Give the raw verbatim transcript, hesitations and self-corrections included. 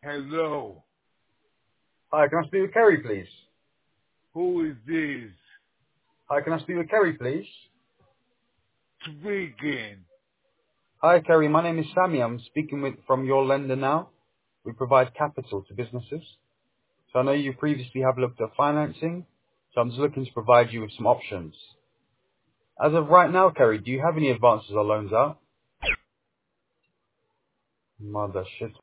Hello. Hi, can I speak with Kerry, please? Who is this? Hi, can I speak with Kerry, please? Speaking. Hi, Kerry. My name is Sammy. I'm speaking with from your lender now. We provide capital to businesses. So I know you previously have looked at financing, so I'm just looking to provide you with some options. As of right now, Kerry, do you have any advances or loans out? Mother shit.